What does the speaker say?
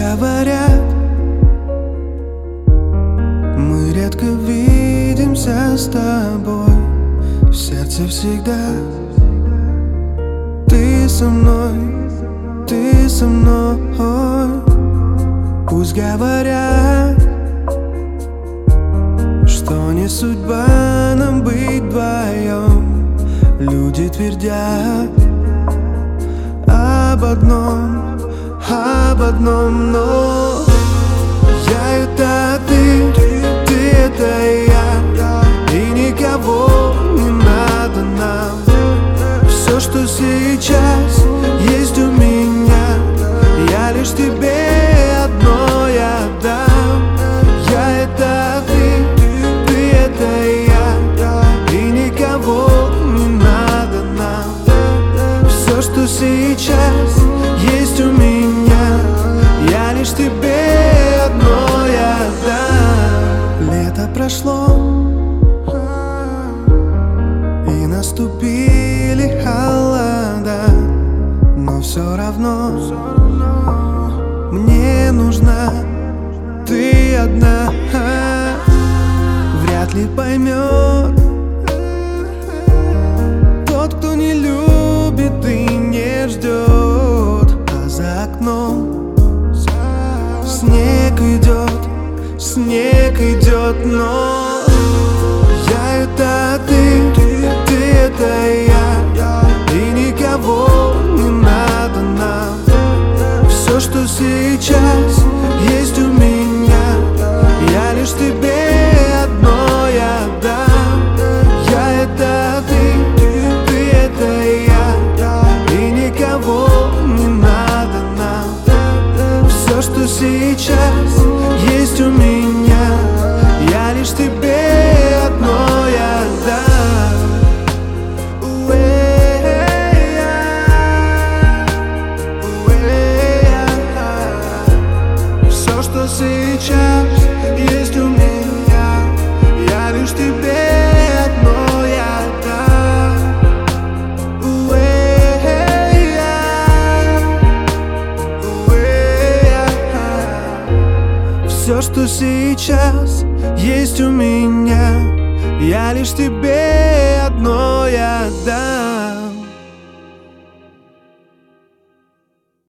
говорят, мы редко видимся с тобой. В сердце всегда ты со мной, ты со мной. Пусть говорят, что не судьба нам быть вдвоем. Люди твердят об одном, но я это ты это я, и никого не надо нам. Все, что сейчас есть у меня, я лишь тебе одно я дам. Я это ты это я, и никого не надо нам. Все, что сейчас есть у меня, я лишь тебе одно я дам. Лето прошло, и наступили холода, но все равно мне нужна ты одна. Вряд ли поймет тот, кто не любит и не ждет, а за окном снег идет, но я это ты это я, и никого не надо нам. Все, что сейчас есть у меня, я лишь тебе одно я дам. Я это ты это я, и никого не надо нам. Все, что сейчас есть у меня, я лишь тебе одно я дам. Все, что сейчас есть у меня, я лишь тебе одно я дам. Все, что сейчас есть у меня, я лишь тебе одно я дам.